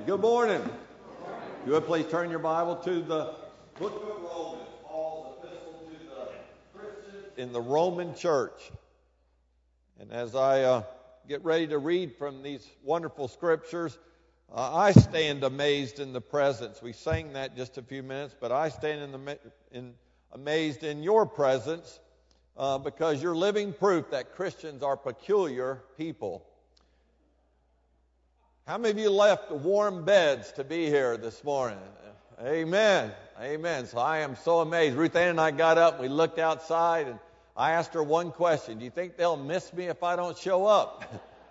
Good morning. If you would please turn your Bible to the book of Romans, Paul's epistle to the Christians in the Roman church. And as I get ready to read from these wonderful scriptures, I stand amazed in the presence. We sang that just a few minutes, but I stand amazed in your presence because you're living proof that Christians are peculiar people. How many of you left warm beds to be here this morning? Amen. Amen. So I am so amazed. Ruth Ann and I got up and we looked outside and I asked her one question. Do you think they'll miss me if I don't show up?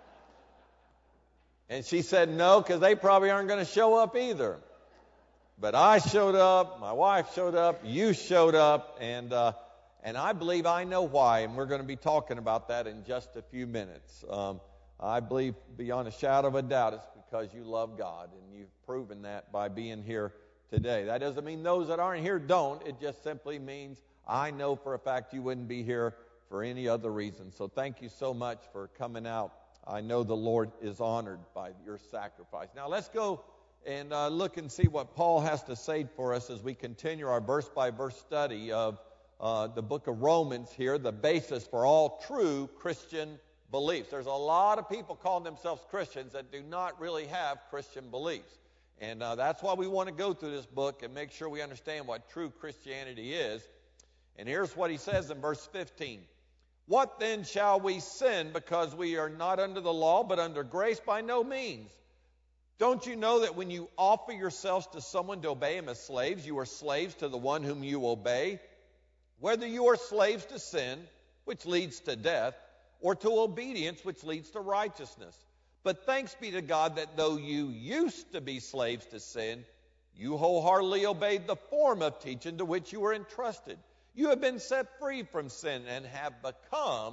And she said no, because they probably aren't going to show up either. But I showed up, my wife showed up, you showed up, and I believe I know why, and we're going to be talking about that in just a few minutes. I believe beyond a shadow of a doubt it's because you love God, and you've proven that by being here today. That doesn't mean those that aren't here don't. It just simply means I know for a fact you wouldn't be here for any other reason. So thank you so much for coming out. I know the Lord is honored by your sacrifice. Now let's go and look and see what Paul has to say for us as we continue our verse-by-verse study of the book of Romans here, the basis for all true Christian beliefs. There's a lot of people calling themselves Christians that do not really have Christian beliefs. And that's why we want to go through this book and make sure we understand what true Christianity is. And here's what he says in verse 15. What then shall we sin because we are not under the law but under grace? By no means. Don't you know that when you offer yourselves to someone to obey him as slaves, you are slaves to the one whom you obey? Whether you are slaves to sin, which leads to death, or to obedience, which leads to righteousness. But thanks be to God that though you used to be slaves to sin, you wholeheartedly obeyed the form of teaching to which you were entrusted. You have been set free from sin and have become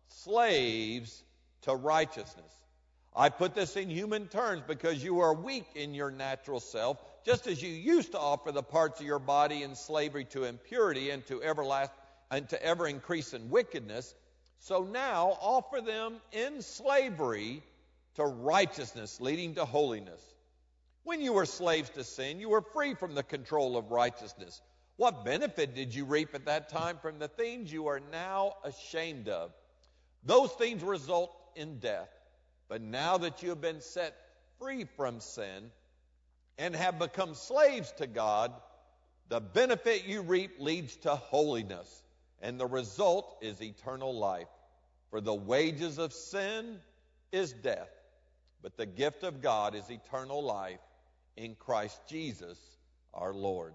slaves to righteousness. I put this in human terms because you are weak in your natural self, just as you used to offer the parts of your body in slavery to impurity and to ever increase in wickedness. So now offer them in slavery to righteousness, leading to holiness. When you were slaves to sin, you were free from the control of righteousness. What benefit did you reap at that time from the things you are now ashamed of? Those things result in death. But now that you have been set free from sin and have become slaves to God, the benefit you reap leads to holiness, and the result is eternal life. For the wages of sin is death, but the gift of God is eternal life in Christ Jesus our Lord.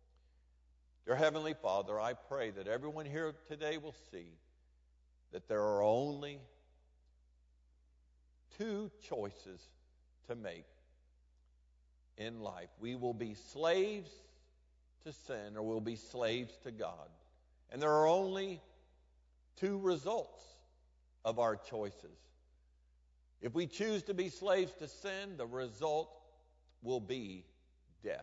Dear Heavenly Father, I pray that everyone here today will see that there are only two choices to make in life. We will be slaves to sin or we'll be slaves to God. And there are only two results of our choices. If we choose to be slaves to sin, the result will be death.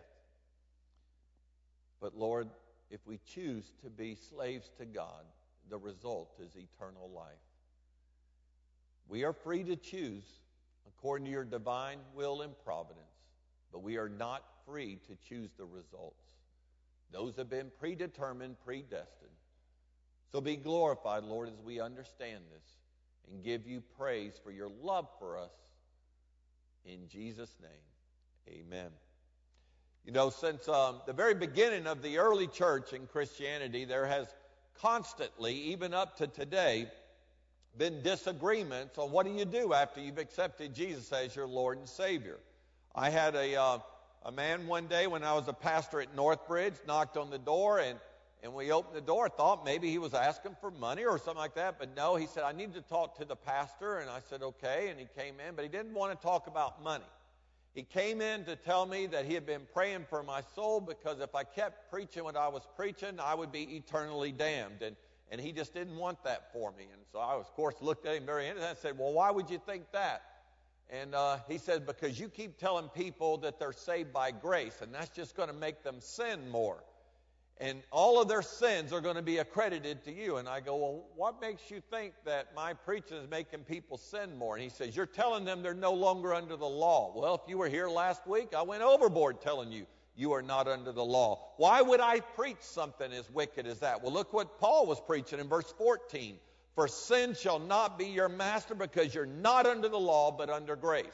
But Lord, if we choose to be slaves to God, the result is eternal life. We are free to choose according to your divine will and providence, but we are not free to choose the results. Those have been predetermined, predestined. So be glorified, Lord, as we understand this and give you praise for your love for us. In Jesus' name, amen. You know, since the very beginning of the early church in Christianity, there has constantly, even up to today, been disagreements on what do you do after you've accepted Jesus as your Lord and Savior. I had a man one day when I was a pastor at Northbridge, knocked on the door, and we opened the door. I thought maybe he was asking for money or something like that, but no, he said, I need to talk to the pastor, and I said, okay, and he came in, but he didn't want to talk about money. He came in to tell me that he had been praying for my soul because if I kept preaching what I was preaching, I would be eternally damned, and he just didn't want that for me. And so I, of course, looked at him very innocent and said, well, why would you think that? And he said, because you keep telling people that they're saved by grace, and that's just going to make them sin more. and all of their sins are going to be accredited to you. And I go, well, what makes you think that my preaching is making people sin more? And he says, you're telling them they're no longer under the law. Well, if you were here last week, I went overboard telling you you are not under the law. Why would I preach something as wicked as that? Well, look what Paul was preaching in verse 14. For sin shall not be your master, because you're not under the law but under grace.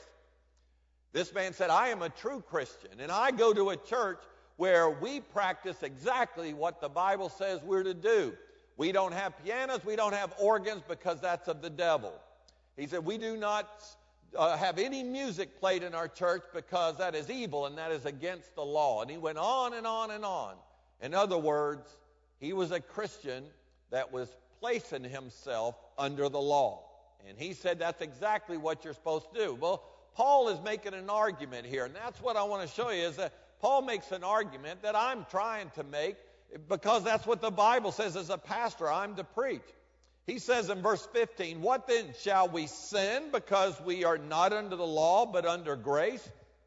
This man said, I am a true Christian, and I go to a church where we practice exactly what the Bible says we're to do. We don't have pianos, we don't have organs, because that's of the devil. He said, we do not have any music played in our church, because that is evil and that is against the law. And he went on and on and on. In other words, he was a Christian that was placing himself under the law. And he said that's exactly what you're supposed to do. Well, Paul is making an argument here, and that's what I want to show you, is that Paul makes an argument that I'm trying to make, because that's what the Bible says as a pastor I'm to preach. He says in verse 15, what then, shall we sin because we are not under the law but under grace?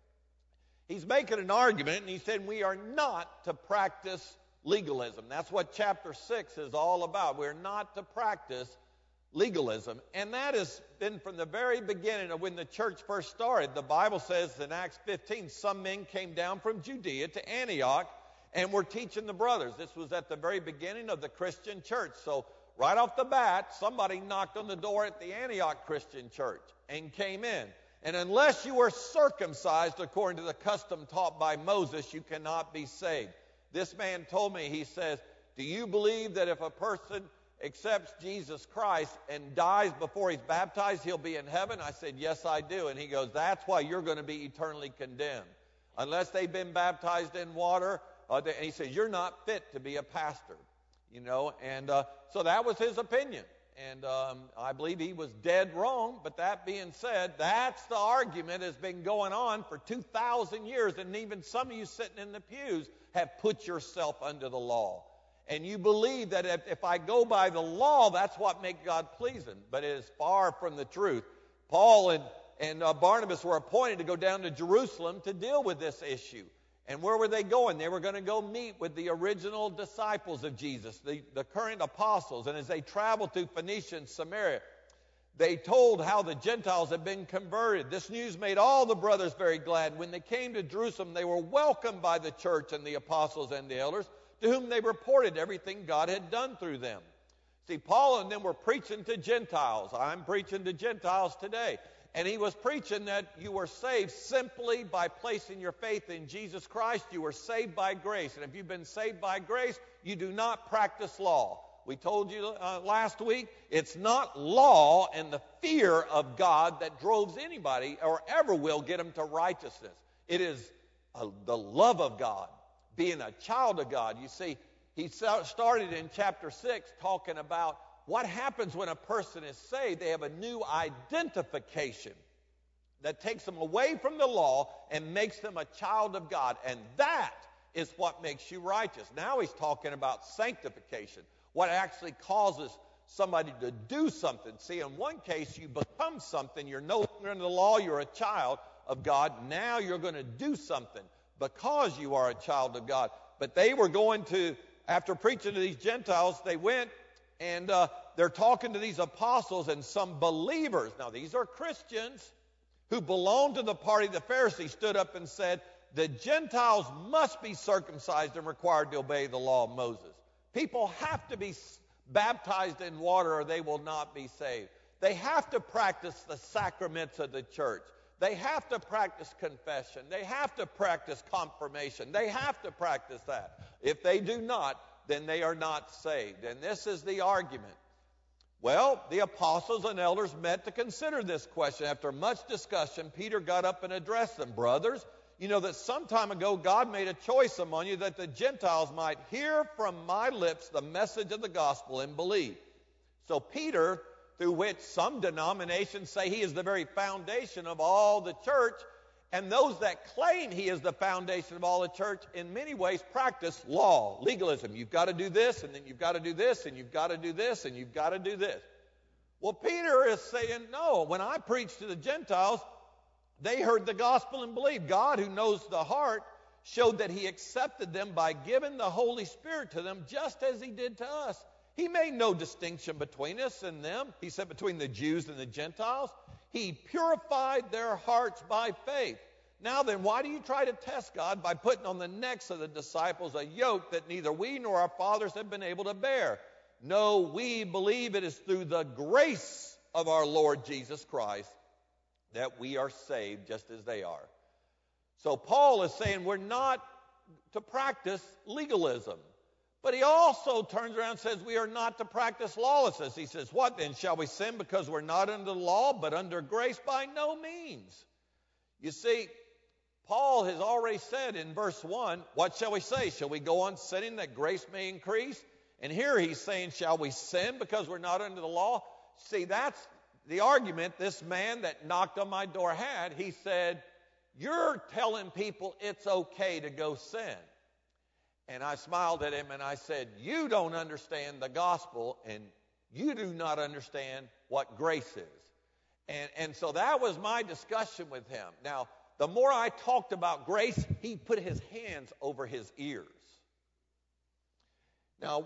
He's making an argument, and he said we are not to practice legalism. That's what chapter 6 is all about. We're not to practice legalism. And that has been from the very beginning of when the church first started. The Bible says in Acts 15, some men came down from Judea to Antioch and were teaching the brothers. This was at the very beginning of the Christian church. So right off the bat, somebody knocked on the door at the Antioch Christian church and came in. And unless you were circumcised according to the custom taught by Moses, you cannot be saved. This man told me, he says, do you believe that if a person accepts Jesus Christ and dies before he's baptized, he'll be in heaven? I said, yes, I do. And he goes, that's why you're going to be eternally condemned. Unless they've been baptized in water, and he says, you're not fit to be a pastor. And so that was his opinion. And I believe he was dead wrong. But that being said, that's the argument that's been going on for 2,000 years. And even some of you sitting in the pews have put yourself under the law. And you believe that if I go by the law, that's what makes God pleasing. But it is far from the truth. Paul and Barnabas were appointed to go down to Jerusalem to deal with this issue. And where were they going? They were going to go meet with the original disciples of Jesus, the current apostles. And as they traveled through Phoenicia and Samaria, they told how the Gentiles had been converted. This news made all the brothers very glad. When they came to Jerusalem, they were welcomed by the church and the apostles and the elders, to whom they reported everything God had done through them. See, Paul and them were preaching to Gentiles. I'm preaching to Gentiles today. And he was preaching that you were saved simply by placing your faith in Jesus Christ. You were saved by grace. And if you've been saved by grace, you do not practice law. We told you last week, it's not law and the fear of God that drove anybody or ever will get them to righteousness. It is the love of God, being a child of God. You see, he started in chapter 6 talking about what happens when a person is saved. They have a new identification that takes them away from the law and makes them a child of God. And that is what makes you righteous. Now he's talking about sanctification, what actually causes somebody to do something. See, in one case, you become something. You're no longer under the law. You're a child of God. Now you're going to do something because you are a child of God. But they were going to, after preaching to these Gentiles, they went and they're talking to these apostles and some believers. Now, these are Christians who belong to the party of the Pharisees, stood up and said, the Gentiles must be circumcised and required to obey the law of Moses. People have to be baptized in water or they will not be saved. They have to practice the sacraments of the church. They have to practice confession. They have to practice confirmation. They have to practice that. If they do not, then they are not saved. And this is the argument. Well, the apostles and elders met to consider this question. After much discussion, Peter got up and addressed them. Brothers, you know that some time ago God made a choice among you that the Gentiles might hear from my lips the message of the gospel and believe. So Peter, through which some denominations say he is the very foundation of all the church, and those that claim he is the foundation of all the church, in many ways practice law, legalism. You've got to do this, and then you've got to do this, and you've got to do this, and you've got to do this. Well, Peter is saying, no, when I preach to the Gentiles, they heard the gospel and believed. God, who knows the heart, showed that he accepted them by giving the Holy Spirit to them just as he did to us. He made no distinction between us and them. He said between the Jews and the Gentiles. He purified their hearts by faith. Now then, why do you try to test God by putting on the necks of the disciples a yoke that neither we nor our fathers have been able to bear? No, we believe it is through the grace of our Lord Jesus Christ that we are saved just as they are. So Paul is saying we're not to practice legalism. But he also turns around and says we are not to practice lawlessness. He says, what then? Shall we sin because we're not under the law but under grace? By no means. You see, Paul has already said in verse 1, what shall we say? Shall we go on sinning that grace may increase? And here he's saying, shall we sin because we're not under the law? See, that's the argument this man that knocked on my door had. He said, you're telling people it's okay to go sin. And I smiled at him and I said, you don't understand the gospel and you do not understand what grace is. And so that was my discussion with him. Now, the more I talked about grace, he put his hands over his ears. Now,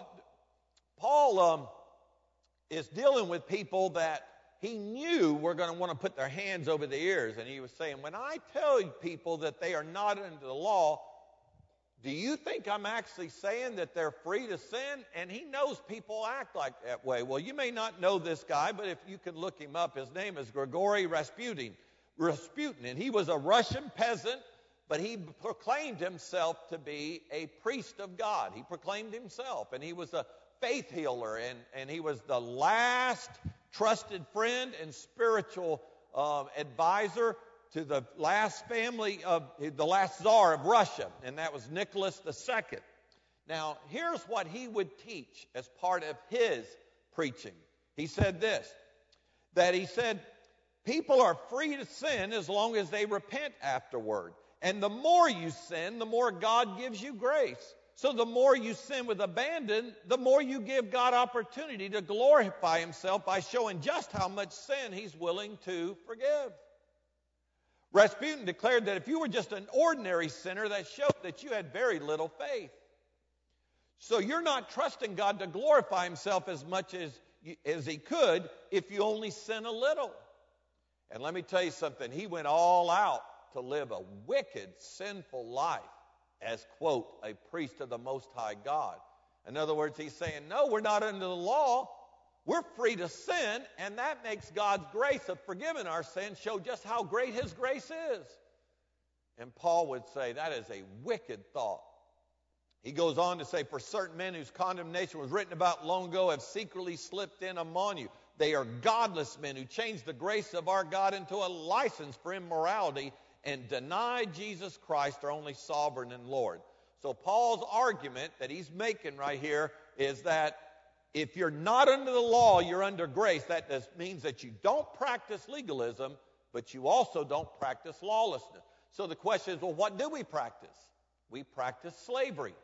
Paul is dealing with people that he knew were going to want to put their hands over their ears. And he was saying, when I tell people that they are not under the law, do you think I'm actually saying that they're free to sin? And he knows people act like that way. Well, you may not know this guy, but if you can look him up, his name is Grigory Rasputin. And he was a Russian peasant, but he proclaimed himself to be a priest of God. He proclaimed himself, and he was a faith healer, and he was the last trusted friend and spiritual advisor to the last family of the last Tsar of Russia, and that was Nicholas II. Now, here's what he would teach as part of his preaching. He said this, that he said, people are free to sin as long as they repent afterward. And the more you sin, the more God gives you grace. So the more you sin with abandon, the more you give God opportunity to glorify himself by showing just how much sin he's willing to forgive. Rasputin declared that if you were just an ordinary sinner, that showed that you had very little faith. So you're not trusting God to glorify himself as much as he could if you only sin a little. And let me tell you something, he went all out to live a wicked, sinful life as, quote, a priest of the Most High God. In other words, he's saying, no, we're not under the law. We're free to sin, and that makes God's grace of forgiving our sins show just how great his grace is. And Paul would say that is a wicked thought. He goes on to say, for certain men whose condemnation was written about long ago have secretly slipped in among you. They are godless men who changed the grace of our God into a license for immorality and deny Jesus Christ, our only sovereign and Lord. So Paul's argument that he's making right here is that if you're not under the law, you're under grace. That means that you don't practice legalism, but you also don't practice lawlessness. So the question is, well, what do we practice? We practice slavery.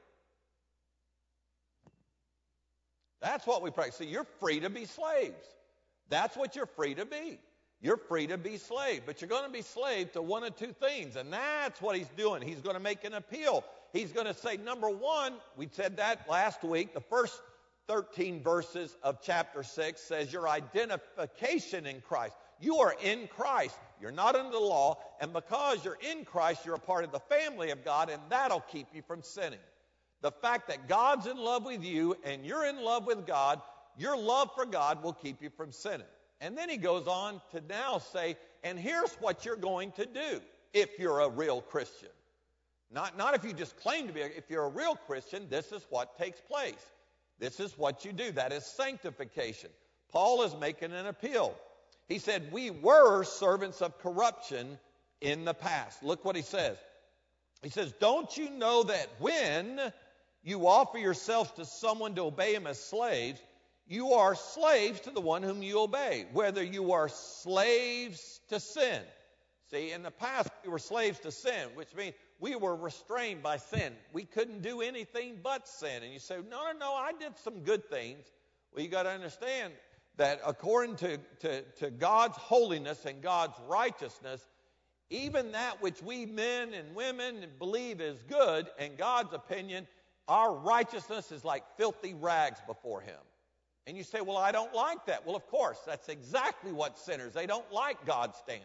That's what we practice. So you're free to be slaves. That's what you're free to be. You're free to be slave, but you're going to be slave to one of two things, and that's what he's doing. He's going to make an appeal. He's going to say, number one, we said that last week, the first 13 verses of chapter 6 says your identification in Christ. You are in Christ. You're not under the law, and because you're in Christ, you're a part of the family of God, and that'll keep you from sinning. The fact that God's in love with you and you're in love with God, your love for God will keep you from sinning. And then he goes on to now say, and here's what you're going to do if you're a real Christian. Not if you just claim to be. If you're a real Christian, this is what takes place. This is what you do. That is sanctification. Paul is making an appeal. He said, we were servants of corruption in the past. Look what he says. He says, don't you know that when you offer yourselves to someone to obey him as slaves, you are slaves to the one whom you obey, whether you are slaves to sin. See, in the past, we were slaves to sin, which means we were restrained by sin. We couldn't do anything but sin. And you say, no, I did some good things. Well, you got to understand that according to God's holiness and God's righteousness, Even that which we men and women believe is good, in God's opinion, our righteousness is like filthy rags before him. And you say, well, I don't like that. Well, of course, that's exactly what sinners, they don't like God's standards.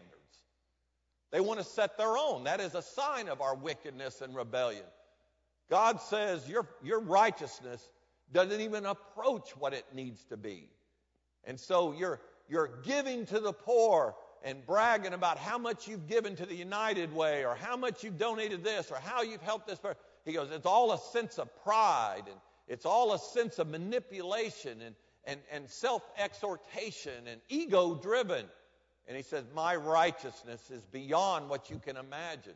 They want to set their own. That is a sign of our wickedness and rebellion. God says your righteousness doesn't even approach what it needs to be. And so you're giving to the poor and bragging about how much you've given to the United Way or how much you've donated this or how you've helped this person. He goes, it's all a sense of pride and it's all a sense of manipulation and self-exhortation and ego-driven. And he says, my righteousness is beyond what you can imagine.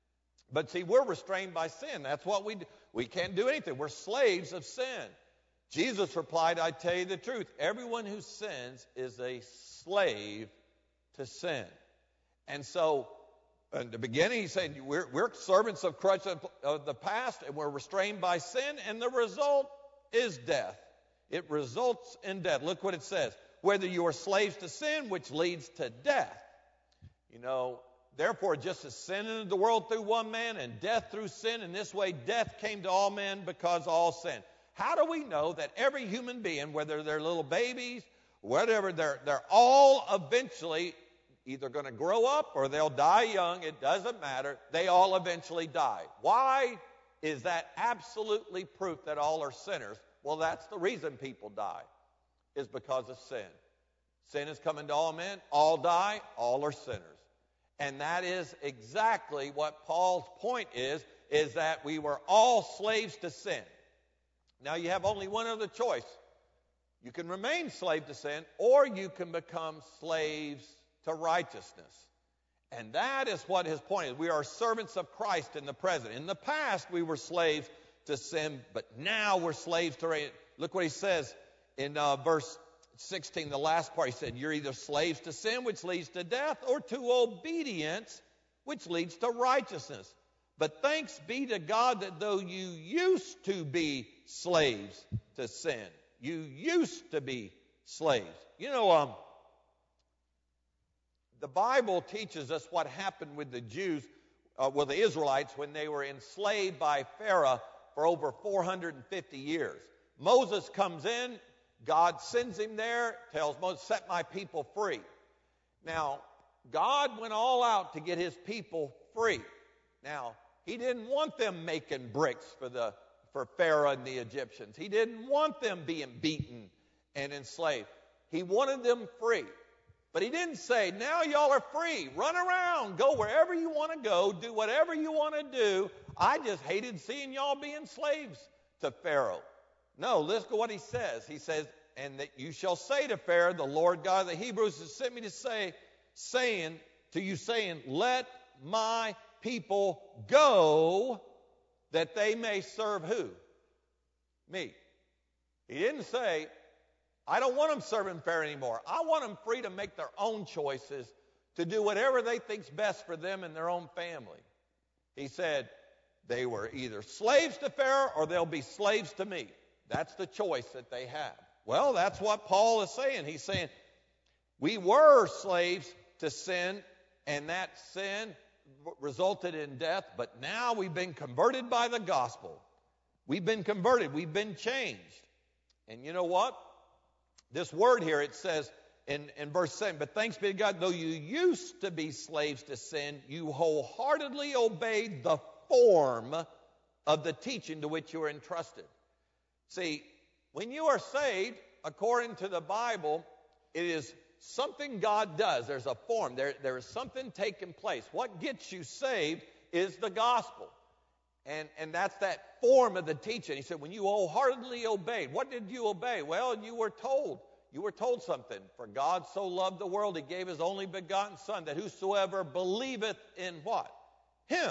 But see, we're restrained by sin. That's what we do. We can't do anything. We're slaves of sin. Jesus replied, I tell you the truth. Everyone who sins is a slave to sin. And so, in the beginning, he said, we're servants of Christ of the past, and we're restrained by sin, and the result is death. It results in death. Look what it says. Whether you are slaves to sin, which leads to death. You know, therefore, just as sin entered the world through one man, and death through sin, in this way death came to all men because all sinned. How do we know that every human being, whether they're little babies, whatever, they're all eventually either going to grow up or they'll die young? It doesn't matter. They all eventually die. Why is that absolutely proof that all are sinners? Well, that's the reason people die, is because of sin. Sin is coming to all men. All die. All are sinners. And that is exactly what Paul's point is that we were all slaves to sin. Now, you have only one other choice. You can remain slave to sin, or you can become slaves to righteousness. And that is what his point is. We are servants of Christ in the present. In the past, we were slaves to sin, but now we're slaves to righteousness. Look what he says in verse 16, the last part. He said, you're either slaves to sin, which leads to death, or to obedience, which leads to righteousness. But thanks be to God that though you used to be slaves to sin, you used to be slaves. You know, the Bible teaches us what happened with the Jews, with the Israelites, when they were enslaved by Pharaoh for over 450 years. Moses comes in, God sends him there, tells Moses, set my people free. Now, God went all out to get his people free. Now, he didn't want them making bricks for Pharaoh and the Egyptians. He didn't want them being beaten and enslaved. He wanted them free. But he didn't say, now y'all are free. Run around. Go wherever you want to go. Do whatever you want to do. I just hated seeing y'all being slaves to Pharaoh. No, listen to what he says. He says, and that you shall say to Pharaoh, the Lord God of the Hebrews has sent me to saying, let my people go that they may serve who? Me. He didn't say, I don't want them serving Pharaoh anymore. I want them free to make their own choices, to do whatever they think's best for them and their own family. He said they were either slaves to Pharaoh or they'll be slaves to me. That's the choice that they have. Well, that's what Paul is saying. He's saying we were slaves to sin, and that sin resulted in death, but now we've been converted by the gospel. We've been converted. We've been changed. And you know what? This word here, it says in verse 7, but thanks be to God, though you used to be slaves to sin, you wholeheartedly obeyed the form of the teaching to which you were entrusted. See, when you are saved, according to the Bible, it is something God does. There's a form. There is something taking place. What gets you saved is the gospel. And that's that form of the teaching. He said, when you wholeheartedly obeyed, what did you obey? Well, you were told. You were told something. For God so loved the world, he gave his only begotten Son, that whosoever believeth in what? Him.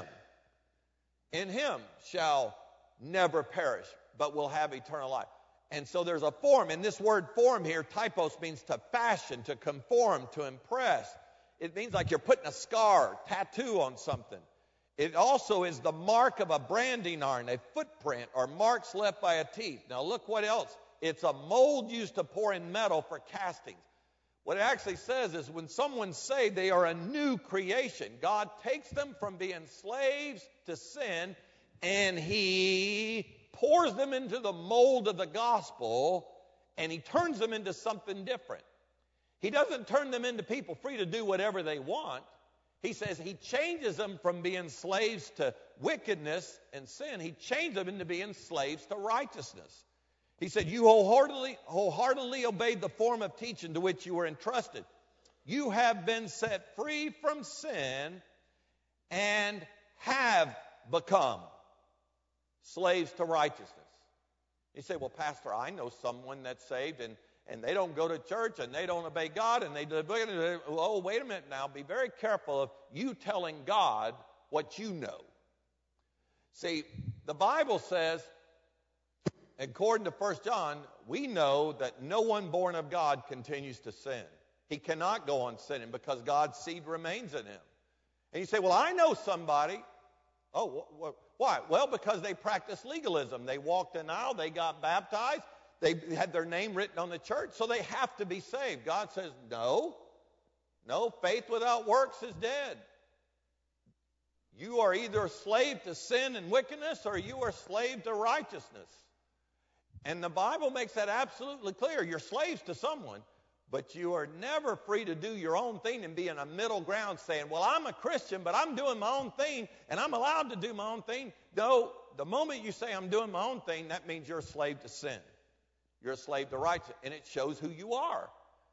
In him shall never perish, but will have eternal life. And so there's a form. And this word form here, typos, means to fashion, to conform, to impress. It means like you're putting a scar, tattoo on something. It also is the mark of a branding iron, a footprint, or marks left by a teeth. Now look what else. It's a mold used to pour in metal for castings. What it actually says is when someone's saved, they are a new creation. God takes them from being slaves to sin, and He pours them into the mold of the gospel, and He turns them into something different. He doesn't turn them into people free to do whatever they want. He says He changes them from being slaves to wickedness and sin. He changed them into being slaves to righteousness. He said, you wholeheartedly obeyed the form of teaching to which you were entrusted. You have been set free from sin and have become slaves to righteousness. You say, well, Pastor, I know someone that's saved and they don't go to church and they don't obey God and they do. Oh, wait a minute now. Be very careful of you telling God what you know. See, the Bible says, according to 1 John, we know that no one born of God continues to sin. He cannot go on sinning because God's seed remains in him. And you say, well, I know somebody. Oh, why? Well, because they practiced legalism. They walked an aisle. They got baptized. They had their name written on the church, so they have to be saved. God says, no, faith without works is dead. You are either a slave to sin and wickedness or you are a slave to righteousness. And the Bible makes that absolutely clear. You're slaves to someone, but you are never free to do your own thing and be in a middle ground saying, well, I'm a Christian, but I'm doing my own thing, and I'm allowed to do my own thing. No, the moment you say I'm doing my own thing, that means you're a slave to sin. You're a slave to righteousness, and it shows who you are.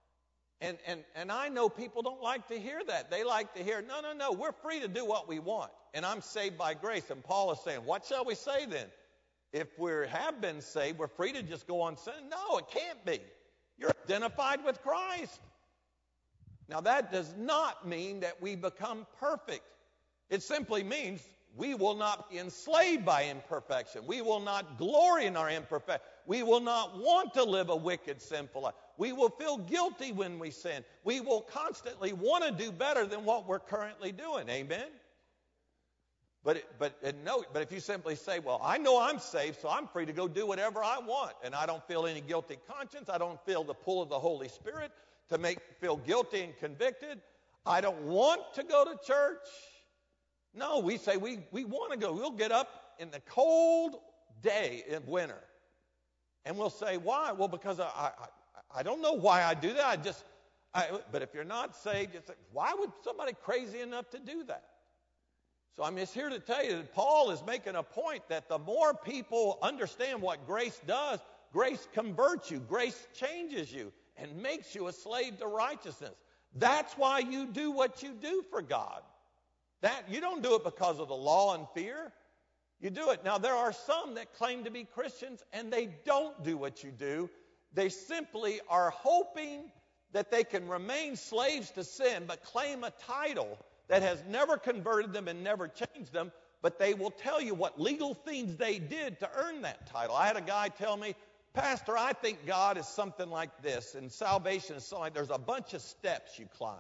And I know people don't like to hear that. They like to hear, no, we're free to do what we want, and I'm saved by grace. And Paul is saying, what shall we say then? If we have been saved, we're free to just go on sinning? No, it can't be. You're identified with Christ. Now, that does not mean that we become perfect. It simply means we will not be enslaved by imperfection. We will not glory in our imperfection. We will not want to live a wicked, sinful life. We will feel guilty when we sin. We will constantly want to do better than what we're currently doing. Amen? But if you simply say, well, I know I'm saved, so I'm free to go do whatever I want, and I don't feel any guilty conscience, I don't feel the pull of the Holy Spirit to make me feel guilty and convicted, I don't want to go to church. No, we say we want to go. We'll get up in the cold day in winter, and we'll say, why? Well, because I don't know why I do that. But if you're not saved, you say, why would somebody crazy enough to do that? So I'm just here to tell you that Paul is making a point that the more people understand what grace does, grace converts you, grace changes you, and makes you a slave to righteousness. That's why you do what you do for God. That you don't do it because of the law and fear. You do it. Now, there are some that claim to be Christians, and they don't do what you do. They simply are hoping that they can remain slaves to sin, but claim a title that has never converted them and never changed them, but they will tell you what legal things they did to earn that title. I had a guy tell me, Pastor, I think God is something like this, and salvation is something like there's a bunch of steps you climb.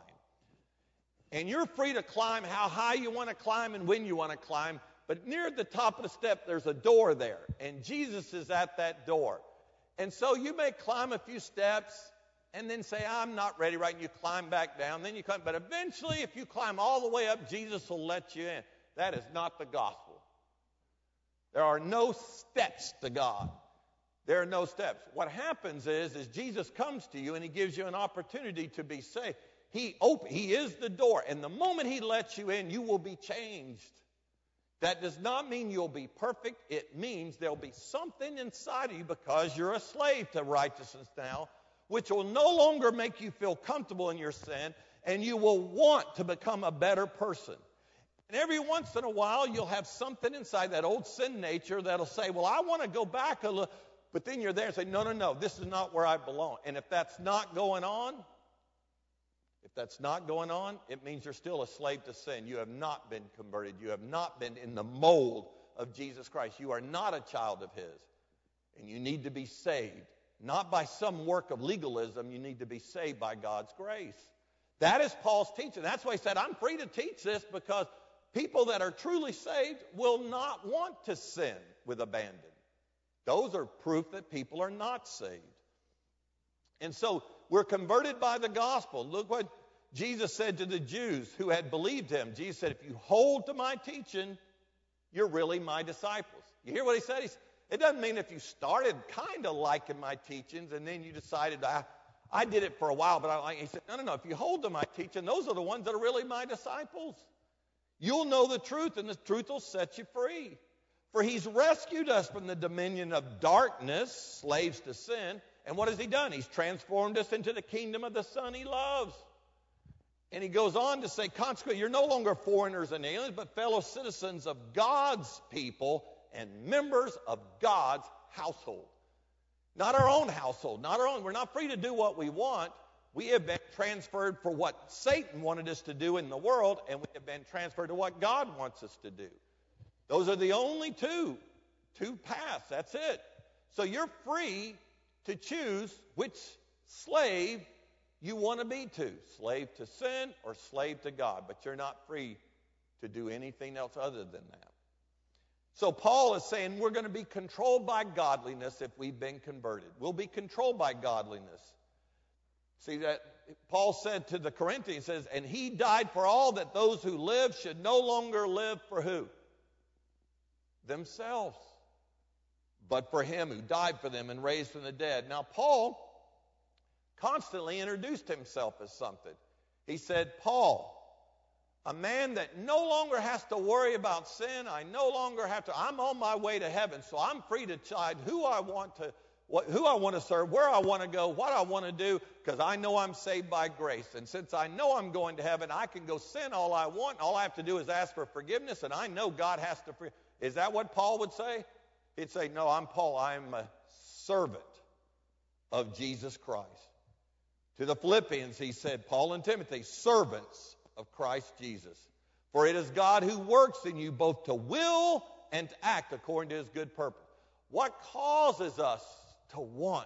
And you're free to climb how high you want to climb and when you want to climb, but near the top of the step, there's a door there, and Jesus is at that door. And so you may climb a few steps, and then say, I'm not ready, right? And you climb back down. Then you climb. But eventually, if you climb all the way up, Jesus will let you in. That is not the gospel. There are no steps to God. There are no steps. What happens is Jesus comes to you and he gives you an opportunity to be saved. He is the door. And the moment he lets you in, you will be changed. That does not mean you'll be perfect. It means there'll be something inside of you because you're a slave to righteousness now, which will no longer make you feel comfortable in your sin, and you will want to become a better person. And every once in a while, you'll have something inside that old sin nature that'll say, well, I want to go back a little. But then you're there and say, no, this is not where I belong. And if that's not going on, it means you're still a slave to sin. You have not been converted. You have not been in the mold of Jesus Christ. You are not a child of his. And you need to be saved. Not by some work of legalism, you need to be saved by God's grace. That is Paul's teaching. That's why he said, I'm free to teach this because people that are truly saved will not want to sin with abandon. Those are proof that people are not saved. And so we're converted by the gospel. Look what Jesus said to the Jews who had believed him. Jesus said, if you hold to my teaching, you're really my disciples. You hear what he said? It doesn't mean if you started kind of liking my teachings and then you decided, I did it for a while, but I like it. He said, no. If you hold to my teaching, those are the ones that are really my disciples. You'll know the truth, and the truth will set you free. For he's rescued us from the dominion of darkness, slaves to sin. And what has he done? He's transformed us into the kingdom of the Son he loves. And he goes on to say, consequently, you're no longer foreigners and aliens, but fellow citizens of God's people and members of God's household. Not our own household, not our own. We're not free to do what we want. We have been transferred for what Satan wanted us to do in the world, and we have been transferred to what God wants us to do. Those are the only two paths. That's it. So you're free to choose which slave you want to be to, slave to sin or slave to God, but you're not free to do anything else other than that. So Paul is saying we're going to be controlled by godliness if we've been converted. We'll be controlled by godliness. See that Paul said to the Corinthians, he says, and he died for all that those who live should no longer live for who? Themselves, but for him who died for them and raised from the dead. Now Paul constantly introduced himself as something. He said, Paul, a man that no longer has to worry about sin. I'm on my way to heaven, so I'm free to decide who I want to serve, where I want to go, what I want to do, because I know I'm saved by grace. And since I know I'm going to heaven, I can go sin all I want. All I have to do is ask for forgiveness, and I know God has to forgive. Is that what Paul would say? He'd say, no, I'm Paul. I'm a servant of Jesus Christ. To the Philippians, he said, Paul and Timothy, servants of Christ Jesus. For it is God who works in you both to will and to act according to his good purpose. What causes us to want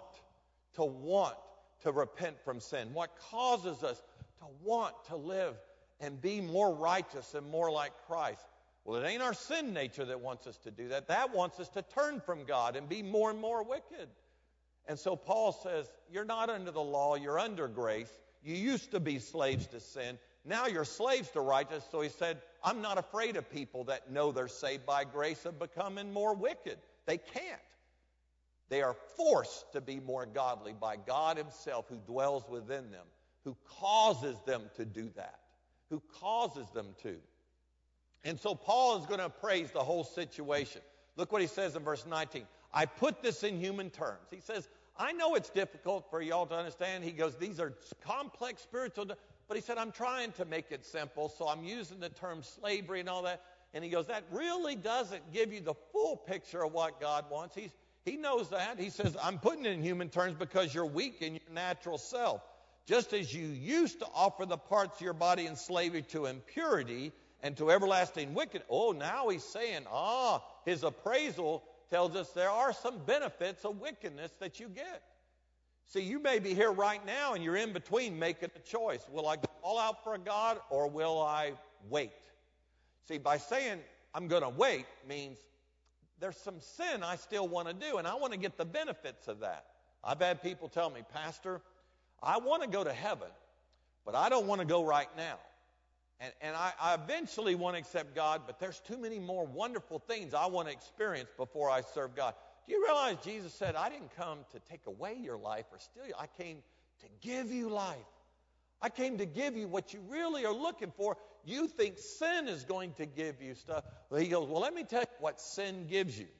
to repent from sin? What causes us to want to live and be more righteous and more like Christ? Well, it ain't our sin nature that wants us to do that. That wants us to turn from God and be more and more wicked. And so Paul says, you're not under the law, you're under grace. You used to be slaves to sin. Now you're slaves to righteousness. So he said, I'm not afraid of people that know they're saved by grace of becoming more wicked. They can't. They are forced to be more godly by God himself who dwells within them, who causes them to do that, who causes them to. And so Paul is going to appraise the whole situation. Look what he says in verse 19. I put this in human terms. He says, I know it's difficult for y'all to understand. He goes, these are complex spiritual, but he said, I'm trying to make it simple, so I'm using the term slavery and all that. And he goes, that really doesn't give you the full picture of what God wants. He knows that. He says, I'm putting it in human terms because you're weak in your natural self. Just as you used to offer the parts of your body in slavery to impurity and to everlasting wickedness. Oh, now he's saying, his appraisal tells us there are some benefits of wickedness that you get. See, you may be here right now and you're in between making a choice. Will I go all out for God or will I wait? See, by saying I'm going to wait means there's some sin I still want to do, and I want to get the benefits of that. I've had people tell me, Pastor, I want to go to heaven, but I don't want to go right now. And I eventually want to accept God, but there's too many more wonderful things I want to experience before I serve God. Do you realize Jesus said, I didn't come to take away your life or steal you. I came to give you life. I came to give you what you really are looking for. You think sin is going to give you stuff. Well, he goes, well, let me tell you what sin gives you.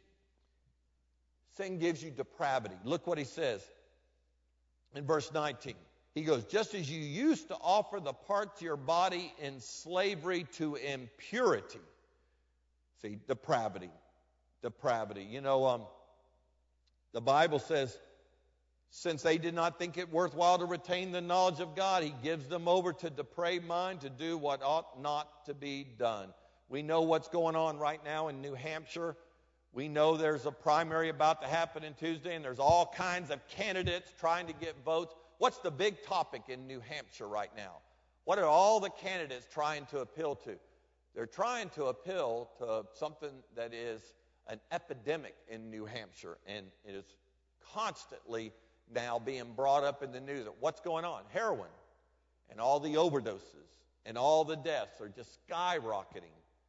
Sin gives you depravity. Look what he says in verse 19. He goes, just as you used to offer the parts of your body in slavery to impurity. See, depravity. Depravity. You know, the Bible says, since they did not think it worthwhile to retain the knowledge of God, he gives them over to depraved mind to do what ought not to be done. We know what's going on right now in New Hampshire. We know there's a primary about to happen on Tuesday, and there's all kinds of candidates trying to get votes. What's the big topic in New Hampshire right now? What are all the candidates trying to appeal to? They're trying to appeal to something that is an epidemic in New Hampshire, and it is constantly now being brought up in the news. What's going on? Heroin and all the overdoses and all the deaths are just skyrocketing.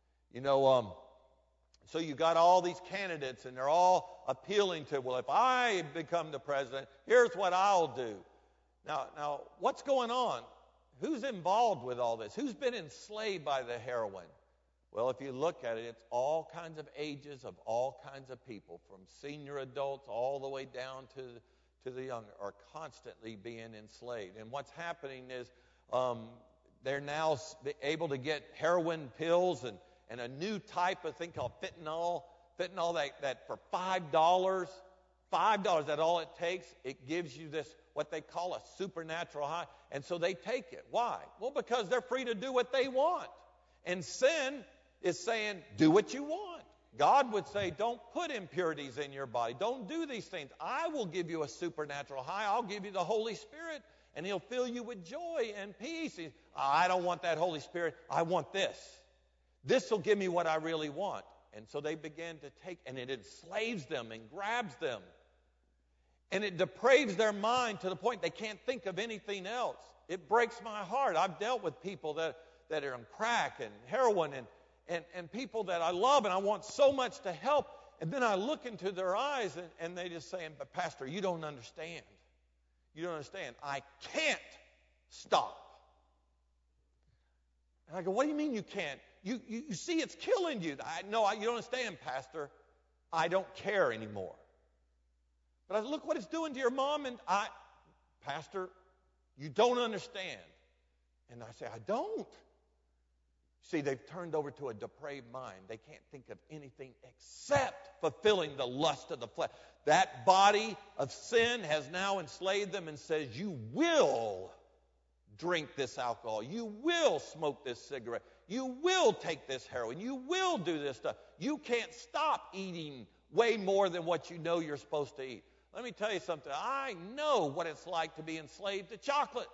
So you got all these candidates, and they're all appealing to, well, if I become the president, here's what I'll do. Now, what's going on? Who's involved with all this? Who's been enslaved by the heroin? Well, if you look at it, it's all kinds of ages of all kinds of people, from senior adults all the way down to the young, are constantly being enslaved. And what's happening is they're now able to get heroin pills and a new type of thing called fentanyl that for $5, that's all it takes. It gives you this, what they call a supernatural high. And so they take it. Why? Well, because they're free to do what they want. And sin is saying, do what you want. God would say, don't put impurities in your body. Don't do these things. I will give you a supernatural high. I'll give you the Holy Spirit, and He'll fill you with joy and peace. I don't want that Holy Spirit. I want this. This will give me what I really want. And so they began to take, and it enslaves them and grabs them. And it depraves their mind to the point they can't think of anything else. It breaks my heart. I've dealt with people that are on crack and heroin and people that I love and I want so much to help. And then I look into their eyes and they just saying, but Pastor, you don't understand. You don't understand. I can't stop. And I go, what do you mean you can't? You see it's killing you. No, you don't understand, Pastor. I don't care anymore. But I look what it's doing to your mom, and Pastor, you don't understand. And I say, I don't. See, they've turned over to a depraved mind. They can't think of anything except fulfilling the lust of the flesh. That body of sin has now enslaved them and says, you will drink this alcohol. You will smoke this cigarette. You will take this heroin. You will do this stuff. You can't stop eating way more than what you know you're supposed to eat. Let me tell you something. I know what it's like to be enslaved to chocolate.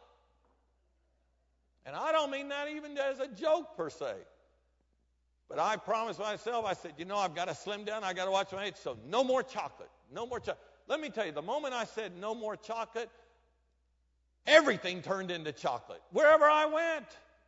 And I don't mean that even as a joke per se. But I promised myself, I said, I've got to slim down. I've got to watch my age. So no more chocolate. No more chocolate. Let me tell you, the moment I said no more chocolate, everything turned into chocolate. Wherever I went.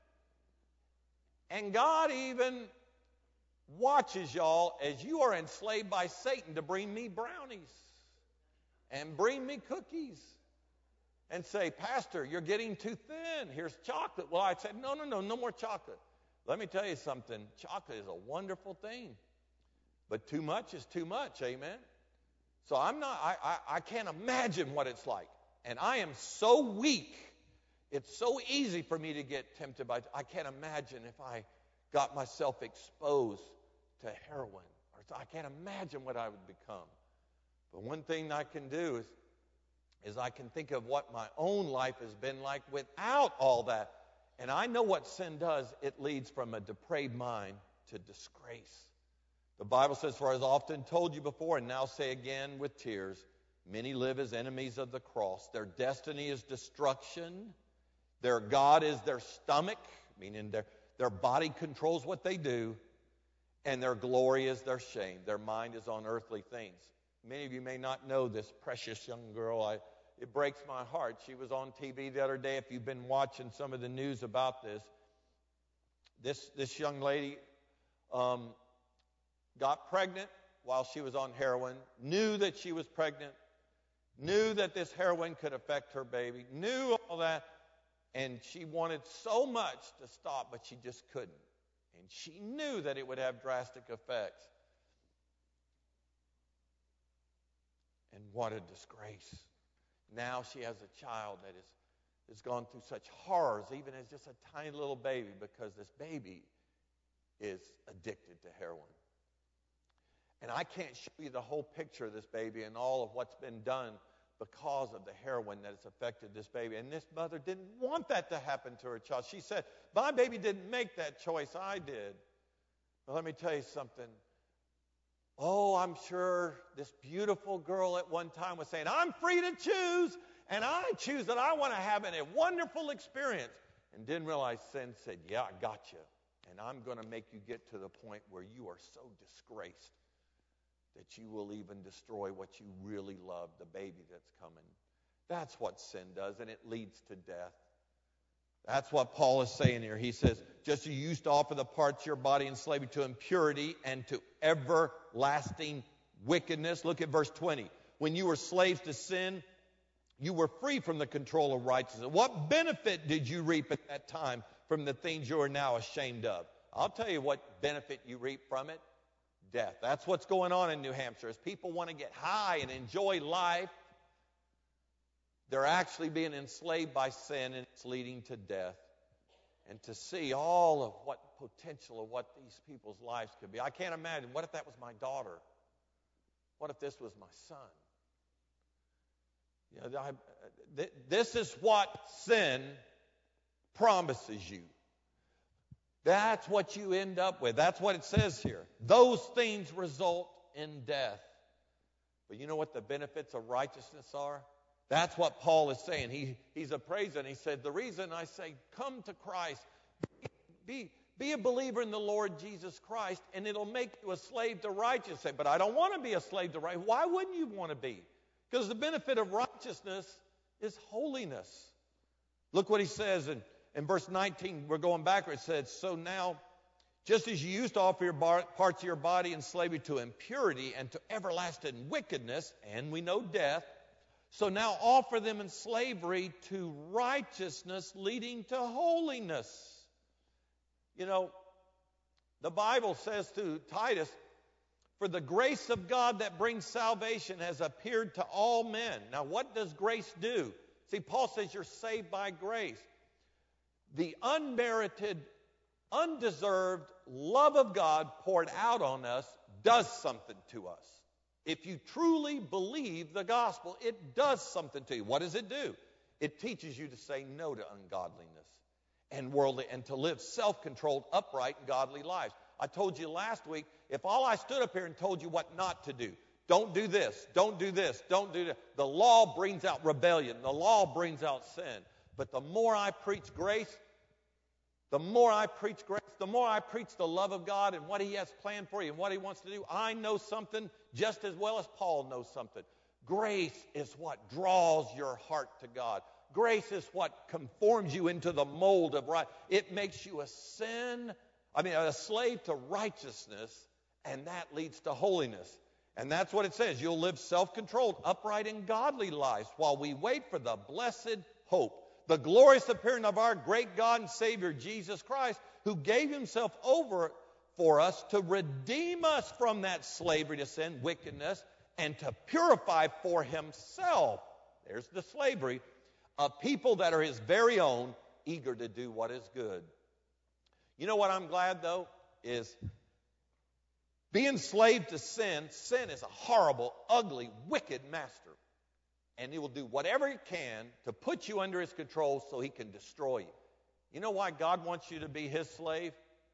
And God even watches y'all as you are enslaved by Satan to bring me brownies and bring me cookies and say, Pastor, you're getting too thin. Here's chocolate. Well, I said, no more chocolate. Let me tell you something. Chocolate is a wonderful thing. But too much is too much, amen? So I can't imagine what it's like. And I am so weak. It's so easy for me to get tempted by, I can't imagine if I got myself exposed to heroin. I can't imagine what I would become. But one thing I can do is I can think of what my own life has been like without all that. And I know what sin does. It leads from a depraved mind to disgrace. The Bible says, for as often told you before, and now say again with tears, many live as enemies of the cross. Their destiny is destruction. Their God is their stomach, meaning their body controls what they do, and their glory is their shame. Their mind is on earthly things. Many of you may not know this precious young girl. It breaks my heart. She was on TV the other day. If you've been watching some of the news about this young lady got pregnant while she was on heroin, knew that she was pregnant, knew that this heroin could affect her baby, knew all that, and she wanted so much to stop, but she just couldn't. And she knew that it would have drastic effects. And what a disgrace. Now she has a child that has gone through such horrors, even as just a tiny little baby, because this baby is addicted to heroin. And I can't show you the whole picture of this baby and all of what's been done because of the heroin that has affected this baby. And this mother didn't want that to happen to her child. She said, my baby didn't make that choice, I did. But let me tell you something. Oh, I'm sure this beautiful girl at one time was saying, I'm free to choose, and I choose that I want to have a wonderful experience. And didn't realize sin said, yeah, I got you. And I'm going to make you get to the point where you are so disgraced that you will even destroy what you really love, the baby that's coming. That's what sin does, and it leads to death. That's what Paul is saying here. He says, just as you used to offer the parts of your body in slavery to impurity and to everlasting wickedness. Look at verse 20. When you were slaves to sin, you were free from the control of righteousness. What benefit did you reap at that time from the things you are now ashamed of? I'll tell you what benefit you reap from it. Death. That's what's going on in New Hampshire. As people want to get high and enjoy life, they're actually being enslaved by sin, and it's leading to death. And to see all of what potential of what these people's lives could be. I can't imagine. What if that was my daughter? What if this was my son? You know, this is what sin promises you. That's what you end up with. That's what it says here. Those things result in death. But you know what the benefits of righteousness are? That's what Paul is saying. He's a praiser, and he said, the reason I say come to Christ, be a believer in the Lord Jesus Christ, and it'll make you a slave to righteousness. But I don't want to be a slave to righteousness. Why wouldn't you want to be? Because the benefit of righteousness is holiness. Look what he says in verse 19. We're going backwards. It says, so now, just as you used to offer your parts of your body in slavery to impurity and to everlasting wickedness, and we know death, so now offer them in slavery to righteousness leading to holiness. You know, the Bible says to Titus, for the grace of God that brings salvation has appeared to all men. Now, what does grace do? See, Paul says you're saved by grace. The unmerited, undeserved love of God poured out on us does something to us. If you truly believe the gospel, it does something to you. What does it do? It teaches you to say no to ungodliness and worldly, and to live self-controlled, upright, and godly lives. I told you last week, if all I stood up here and told you what not to do, don't do this, don't do this, don't do that, the law brings out rebellion, the law brings out sin. But the more I preach grace, the more I preach the love of God and what He has planned for you and what He wants to do, I know something just as well as Paul knows something. Grace is what draws your heart to God. Grace is what conforms you into the mold of right. It makes you a slave to righteousness, and that leads to holiness. And that's what it says. You'll live self-controlled, upright, and godly lives while we wait for the blessed hope, the glorious appearing of our great God and Savior, Jesus Christ, who gave Himself over for us to redeem us from that slavery to sin, wickedness, and to purify for Himself, there's the slavery, a people that are His very own, eager to do what is good. You know what I'm glad, though, is being slave to sin. Sin is a horrible, ugly, wicked master. And he will do whatever he can to put you under his control so he can destroy you. You know why God wants you to be his slave?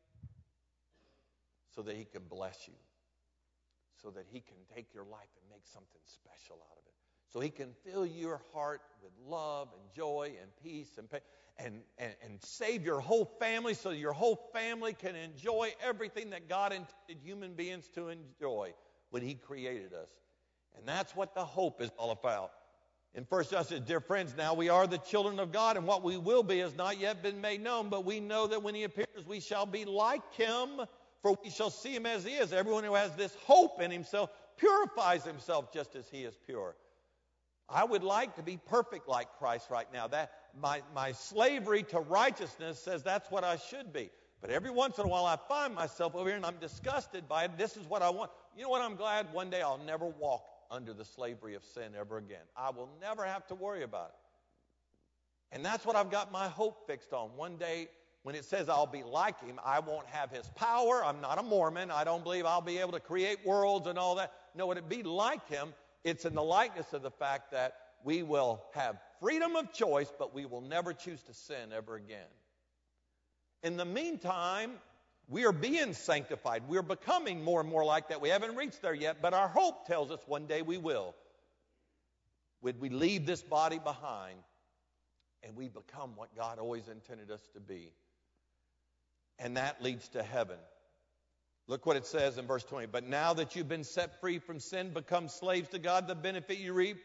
So that he can bless you. So that he can take your life and make something special out of it. So he can fill your heart with love and joy and peace and save your whole family so your whole family can enjoy everything that God intended human beings to enjoy when he created us. And that's what the hope is all about. In 1 John says, dear friends, now we are the children of God, and what we will be has not yet been made known, but we know that when he appears, we shall be like him, for we shall see him as he is. Everyone who has this hope in himself purifies himself just as he is pure. I would like to be perfect like Christ right now. That my slavery to righteousness says that's what I should be. But every once in a while I find myself over here and I'm disgusted by it. This is what I want. You know what? I'm glad one day I'll never walk under the slavery of sin ever again. I will never have to worry about it. And that's what I've got my hope fixed on. One day when it says I'll be like him, I won't have his power. I'm not a Mormon. I don't believe I'll be able to create worlds and all that. No, would it be like him? It's in the likeness of the fact that we will have freedom of choice, but we will never choose to sin ever again. In the meantime, we are being sanctified. We're becoming more and more like that. We haven't reached there yet, but our hope tells us one day we will. When we leave this body behind and we become what God always intended us to be. And that leads to heaven. Look what it says in verse 20. But now that you've been set free from sin, become slaves to God, the benefit you reap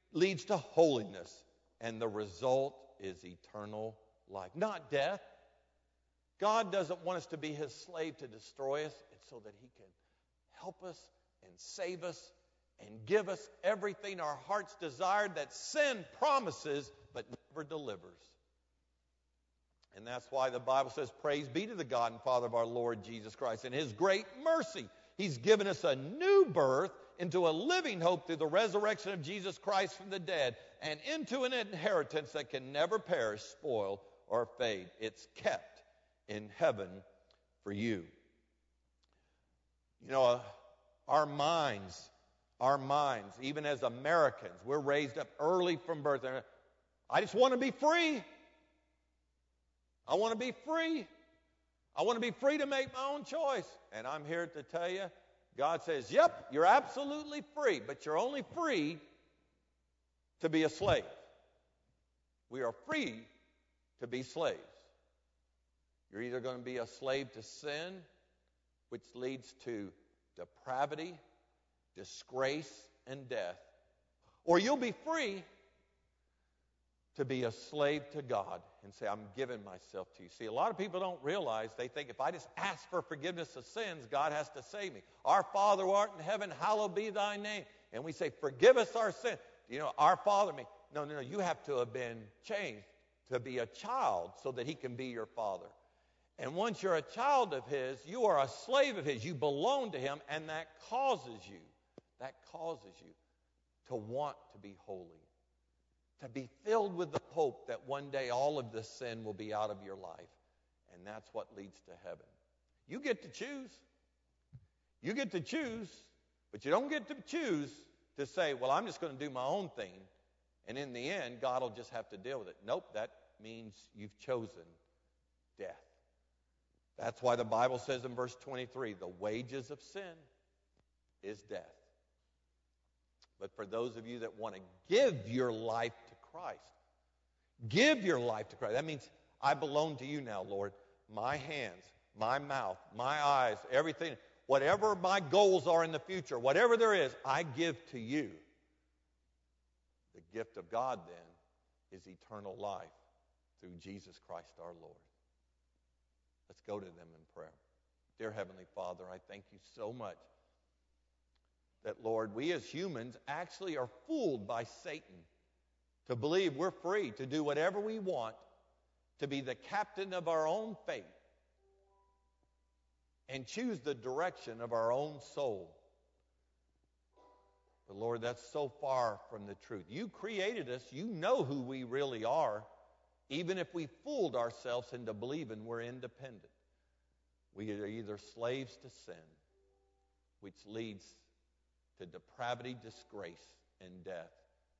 leads to holiness, and the result is eternal life, not death. God doesn't want us to be his slave to destroy us. It's so that he can help us and save us and give us everything our hearts desired that sin promises but never delivers. And that's why the Bible says, praise be to the God and Father of our Lord Jesus Christ. In his great mercy, he's given us a new birth into a living hope through the resurrection of Jesus Christ from the dead, and into an inheritance that can never perish, spoil, or fade. It's kept in heaven for you. You know, our minds, even as Americans, we're raised up early from birth. I just want to be free. I want to be free. I want to be free to make my own choice. And I'm here to tell you, God says, yep, you're absolutely free, but you're only free to be a slave. We are free to be slaves. You're either going to be a slave to sin, which leads to depravity, disgrace, and death, or you'll be free to be a slave to God and say, I'm giving myself to you. See, a lot of people don't realize, they think if I just ask for forgiveness of sins, God has to save me. Our Father who art in heaven, hallowed be thy name. And we say, forgive us our sin. You know, our Father, no, you have to have been changed to be a child so that he can be your Father. And once you're a child of his, you are a slave of his. You belong to him, and that causes you to want to be holy, to be filled with the hope that one day all of this sin will be out of your life. And that's what leads to heaven. You get to choose. You get to choose, but you don't get to choose to say, well, I'm just going to do my own thing, and in the end, God will just have to deal with it. Nope, that means you've chosen death. That's why the Bible says in verse 23, the wages of sin is death. But for those of you that want to give your life to Christ, give your life to Christ. That means I belong to you now, Lord. My hands, my mouth, my eyes, everything, whatever my goals are in the future, whatever there is, I give to you. The gift of God then is eternal life through Jesus Christ our Lord. Let's go to them in prayer. Dear Heavenly Father, I thank you so much that, Lord, we as humans actually are fooled by Satan to believe we're free to do whatever we want, to be the captain of our own fate, and choose the direction of our own soul. But, Lord, that's so far from the truth. You created us. You know who we really are. Even if we fooled ourselves into believing we're independent, we are either slaves to sin, which leads to depravity, disgrace, and death,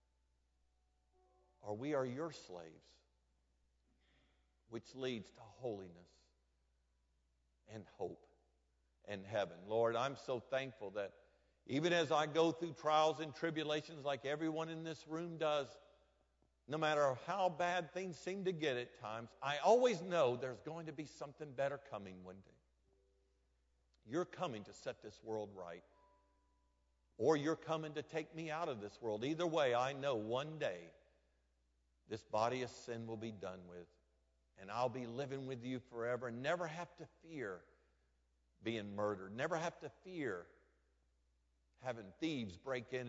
or we are your slaves, which leads to holiness and hope and heaven. Lord, I'm so thankful that even as I go through trials and tribulations like everyone in this room does, no matter how bad things seem to get at times, I always know there's going to be something better coming one day. You're coming to set this world right, or you're coming to take me out of this world. Either way, I know one day this body of sin will be done with, and I'll be living with you forever and never have to fear being murdered, never have to fear having thieves break in